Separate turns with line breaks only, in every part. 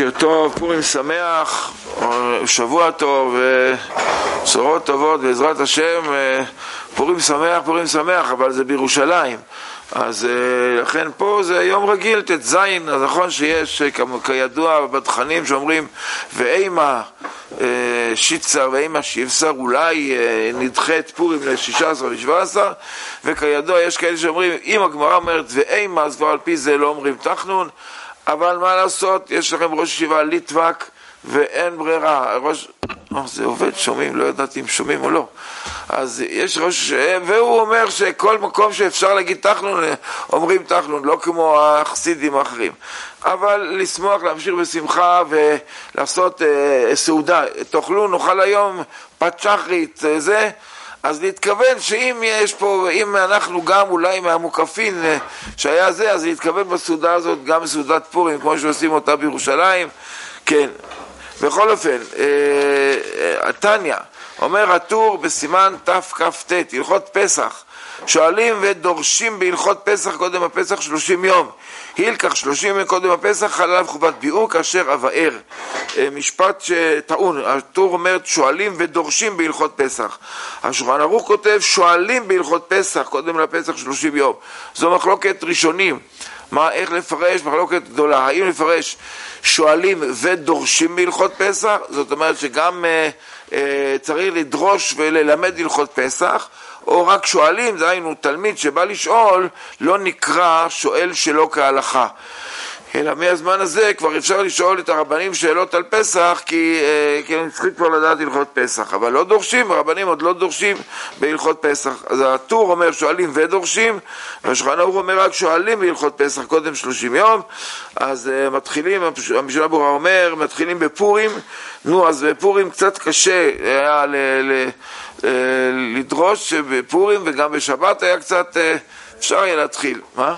בוקר טוב, פורים שמח, שבוע טוב, בשורות טובות בעזרת השם. פורים שמח, אבל זה בירושלים, אז לכן פה זה יום רגיל, ט"ז. אז נכון שיש כידוע בתכנים שאומרים ואימה שיצר ואימה שיבשר, אולי נדחה את פורים ל-16 ו-17, וכידוע יש כאלה שאומרים, אם הגמרא אומרת ואימה, אז כבר על פי זה לא אומרים תחנון. אבל מה לעשות, יש לכם ראש ישיבה ליטבק ואין ברירה. זה עובד, שומעים, לא ידעתי אם שומעים או לא. אז יש ראש, והוא אומר שכל מקום שאפשר להגיד תחנון, אומרים תחנון, לא כמו החסידים האחרים. אבל לשמוח, להמשיך בשמחה ולעשות סעודה. תאכלו, נאכל היום פת שחרית, זה. אז להתכוון שאם יש פה, אם אנחנו גם אולי מהמוקפין שהיה זה, אז להתכוון בסעודה הזאת גם בסעודת פורים, כמו שעושים אותה בירושלים. כן, בכל אופן, התניא אומר הטור בסימן תכ"ט, הלכות פסח, שואלים ודורשים בהלכות פסח קודם הפסח 30 יום. הילקח 30 יום קודם הפסח, חל עליו חובת ביאור כאשר אבאר. משפט שטעון, הטור אומר שואלים ודורשים בהלכות פסח. השולחן ערוך כותב שואלים בהלכות פסח קודם לפסח 30 יום. זו מחלוקת ראשונים. איך לפרש? מחלוקת גדולה. האם לפרש שואלים ודורשים בהלכות פסח? זאת אומרת שגם צריך לדרוש וללמד הלכות פסח, או רק שואלים, דהיינו תלמיד שבא לשאול לא נקרא שואל שלא כהלכה, אלא מהזמן הזה כבר אפשר לשאול את הרבנים שאלות על פסח, כי הם צריכים כבר לדעת הלכות פסח, אבל לא דורשים, הרבנים עוד לא דורשים בהלכות פסח. אז הטור אומר שואלים ודורשים, והשולחן ערוך אומר רק שואלים בהלכות פסח קודם 30 יום. אז מתחילים, המשנה ברורה אומר, מתחילים בפורים. אז בפורים קצת קשה היה לדרוש בפורים, וגם בשבת היה קצת אפשר היה להתחיל. מה?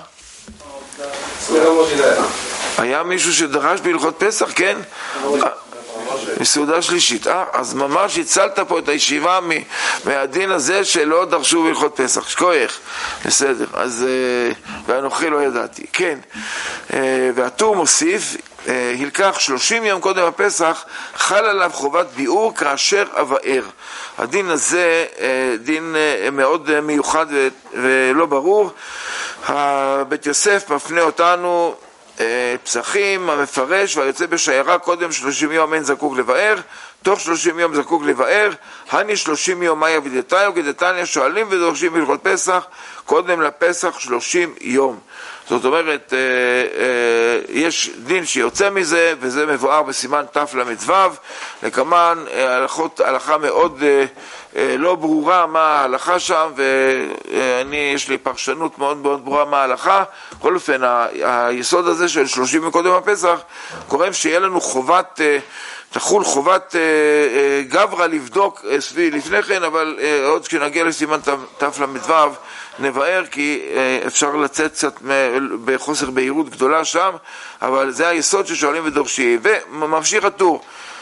היה מישהו שדרש בהלכות פסח, כן? בסעודה שלישית. אז ממש הצלת פה את הישיבה מהדין הזה שלא דרשו בהלכות פסח. שכוח, בסדר. אז ואנוכי לא ידעתי. כן. והטור מוסיף, הלקח 30 יום קודם הפסח, חל עליו חובת ביאור כאשר אבאר. הדין הזה דין מאוד מיוחד ולא ברור. בית יוסף מפנה אותנו פסחים, המפרש והיוצא בשיירה קודם 30 יום אין זקוק לבאר, תוך 30 יום זקוק לבאר. הני 30 יום מאי אבידתאי וגדתניא שואלים ודורשים בהלכות פסח קודם לפסח 30 יום. זאת אומרת, יש דין שיוצא מזה, וזה מבואר בסימן תל"ו. לכמן הלכה מאוד לא ברורה מה ההלכה שם, יש לי פרשנות מאוד מאוד ברורה מה ההלכה. בכל אופן, היסוד הזה של 30 מקודם הפסח קוראים שיהיה לנו תחול חובת גברא לבדוק לפני כן, אבל עוד כשנגיע לסימן תל"ו נבאר, כי אפשר לצאת קצת בחוסר בהירות גדולה שם, אבל זה היסוד ששואלים ודורשים. וממשיך הטור,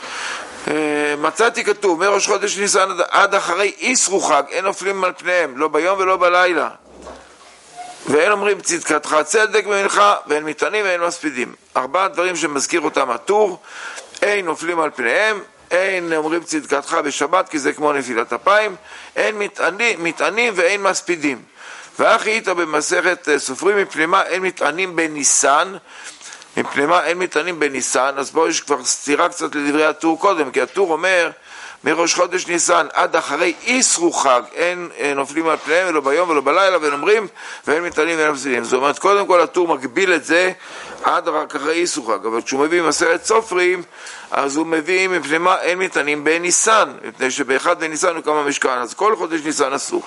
מצאתי כתוב מראש חודש ניסן עד אחרי איסרו חג אין נופלים על פניהם, לא ביום ולא בלילה, ואין אומרים צדקתך צדק במנחה, ואין מטענים ואין מספידים. 4 דברים שמזכיר אותם הטור: אין נופלים על פניהם, אין אומרים צדקתך בשבת כי זה כמו נפילת אפיים, אין מטענים ואין מספידים. ואחי איתה במסכת סופרים מפנימה אין מטענים בניסן, מפנימה אין מטענים בניסן. אז בואו יש כבר סתירה קצת לדברי הטור קודם, כי הטור אומר מראש חודש ניסן עד אחרי איסרו חג אין נופלים על פניהם ולא ביום ולא בלילה, ואין אומרים ואין מטענים ואין מספידים. זאת אומרת, קודם כל הטור מגביל את זה עד רק אחרי איסרו חג, אבל כשהוא מביא מסכת סופרים אז הוא מביא מפנימה אין מטענים בניסן, מפני שבאחד בניסן הוא קם המשכן, אז כל חודש ניסן אסור.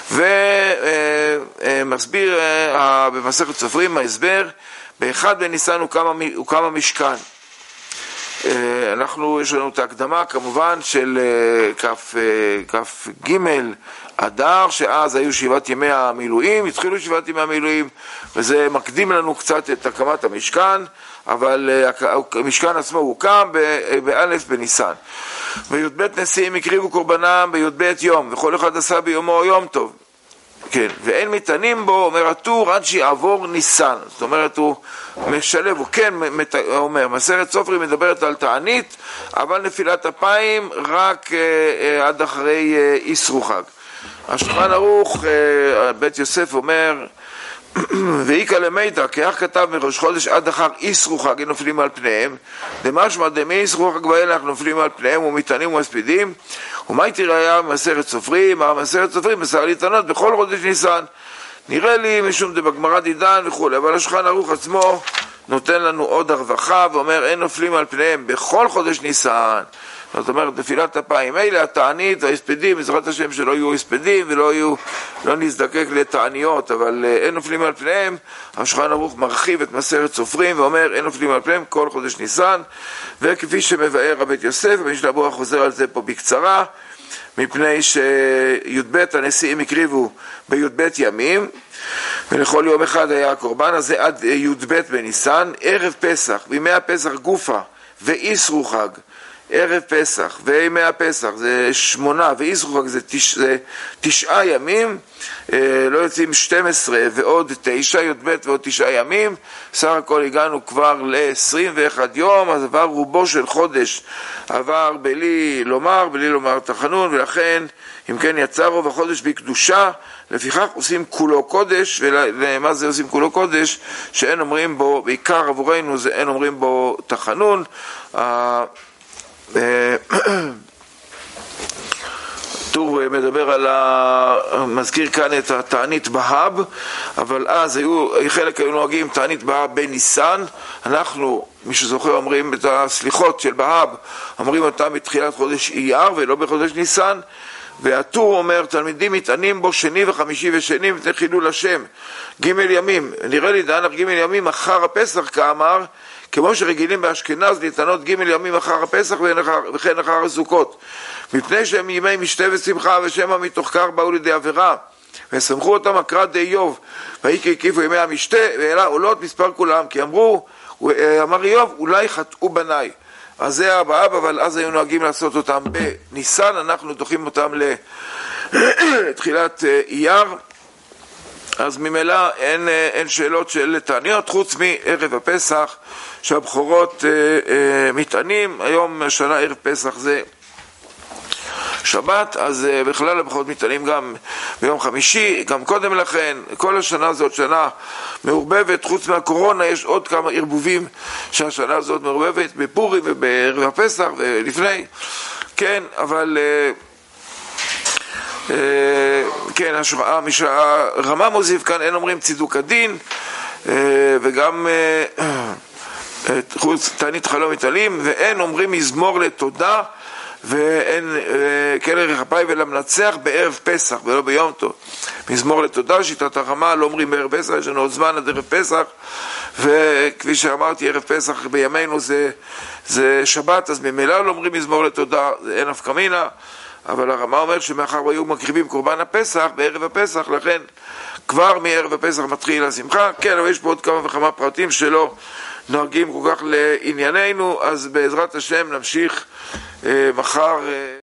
ומסביר במסכת סופרים ההסבר, באחד בניסן הוא קם המשכן. יש לנו את ההקדמה כמובן של כ"ג אדר, שאז היו 7 ימי המילואים, התחילו 7 ימי המילואים, וזה מקדים לנו קצת את הקמת המשכן, אבל המשכן עצמו הוקם באלף בניסן. בי"ב נשיאים הקריבו קורבנם בי"ב יום, וכל אחד עשה ביומו יום טוב. כן, ואין מטענים בו, אומר הטור, עד שיעבור ניסן. זאת אומרת, הוא משלב, הוא כן אומר, מסכת סופרים מדברת על תענית, אבל נפילת אפיים רק עד אחרי איסרו חג. השולחן ערוך, בית יוסף אומר, ואיקה למיתא, כי איך כתב מראש חודש עד אחר איסרו חג נופלים על פניהם, דמשמע דמי איסרו חג ואילך נופלים על פניהם ומטענים ומספידים, ומה הייתי ראיה במסכת סופרים? המסכת סופרים מסר להתענות בכל חודש ניסן, נראה לי משום דבגמרא דידן וכו', אבל השולחן ערוך עצמו נותן לנו עוד הרווחה ואומר אין נופלים על פניהם בכל חודש ניסן. זאת אומרת, נפילת אפיים, אלה התענית וההספדים, בעזרת השם שלא יהיו הספדים ולא נזדקק לתעניות, אבל אין נופלים על פניהם. השולחן ערוך מרחיב את מסכת סופרים ואומר אין נופלים על פניהם כל חודש ניסן, וכפי שמבאר הבית יוסף, ומשנה ברורה חוזר על זה פה בקצרה, מפני שי"ב הנשיאים הקריבו בי"ב ימים, ולכל יום אחד היה הקורבן הזה עד י"ב בניסן, ערב פסח, בימי הפסח גופה ואיסרו חג, ערב פסח וימי הפסח זה 8 ואיסרו חג זה 9 ימים, לא יוצאים 12 ועוד 9, י"ב ועוד 9 ימים, סך הכל הגענו כבר ל-21 יום, אז עבר רובו של חודש, עבר בלי לומר תחנון, ולכן אם כן יצא רוב החודש בקדושה, לפיכך עושים כולו קודש. ולמה זה עושים כולו קודש? שאין אומרים בו, בעיקר עבורנו זה אין אומרים בו תחנון. טור מדבר על מזכיר כאן את התענית בהב, אבל אז חלק היו נוהגים תענית בהב בניסן. אנחנו, מי שזוכר, אומרים את הסליחות של בהב, אומרים אותם בתחילת חודש אייר ולא בחודש ניסן. והטור אומר, תלמידים מתענים בו שני וחמישי ושני מפני חילול השם, ג' ימים. נראה לי דענך ג' ימים אחר הפסח, כאמר, כמו שרגילים באשכנז להתענות ג' ימים אחר הפסח וכן אחר הסוכות, מפני שהם ימי משתה ושמחה, ושמא מתוך כך באו לידי עבירה, וסמכו אותם הקראת די איוב, והיא הקיפו ימי המשתה, ואלה עולות מספר כולם, כי אמר איוב, אולי חטאו בניי. אז זה הבאב, אבל אז היו נוהגים לעשות אותם בניסן, אנחנו דוחים אותם לתחילת אייר, אז ממילא אין שאלות של תעניות, חוץ מערב הפסח, שהבחורות מתענים. היום שנה ערב פסח זה שבת, אז בכלל הבחורות מתענים גם ביום חמישי, גם קודם לכן. כל השנה הזאת שנה מעורבבת, חוץ מהקורונה יש עוד כמה ערבובים שהשנה הזאת מעורבבת, בפורים ובערב הפסח ולפני, כן, אבל כן, הרמה מוסיף כאן, אין אומרים צידוק הדין, וגם חוץ תענית חלום מתעלים, ואין אומרים מזמור לתודה, ואין כן ערך אפיים ולמנצח בערב פסח ולא ביום טוב. מזמור לתודה, שיטת הרמה, לא אומרים בערב פסח, יש לנו עוד זמן עד ערב פסח, וכפי שאמרתי, ערב פסח בימינו זה שבת, אז ממילא לא אומרים מזמור לתודה, אין נפקא מינה. אבל הרמה אומר שמאחר היו מקריבים קורבן הפסח בערב הפסח, לכן כבר מערב הפסח מתחיל השמחה. כן, אבל יש פה עוד כמה וכמה פרטים שלא נוהגים כל כך לענייננו, אז בעזרת השם נמשיך מחר.